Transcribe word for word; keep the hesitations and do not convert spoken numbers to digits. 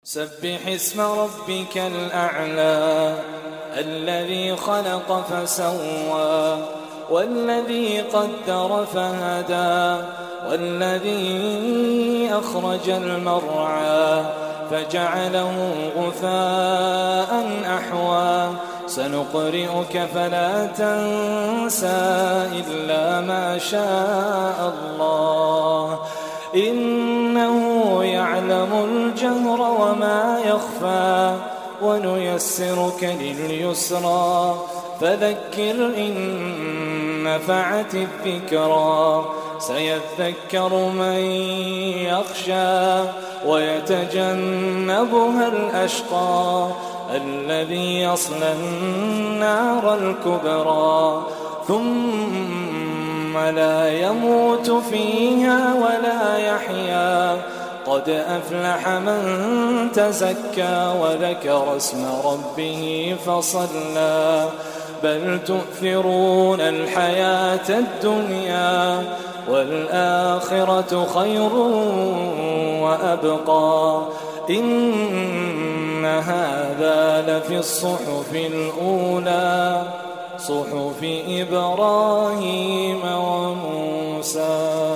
سبح اسم ربك الأعلى الذي خلق فسوى والذي قدر فهدى والذي أخرج المرعى فجعله غثاء أحوى سنقرئك فلا تنسى إلا ما شاء الله إنه يعلم الجهر وما يخفى ونيسرك لليسرى فذكر إن نفعت الذكرى سيذكر من يخشى ويتجنبها الأشقى الذي يصلى النار الكبرى ثم لا يموت فيها ولا يحيا قد أفلح من تزكى وذكر اسم ربه فصلى بل تؤثرون الحياة الدنيا والآخرة خير وأبقى إن هذا لفي الصحف الأولى صحف إبراهيم وموسى.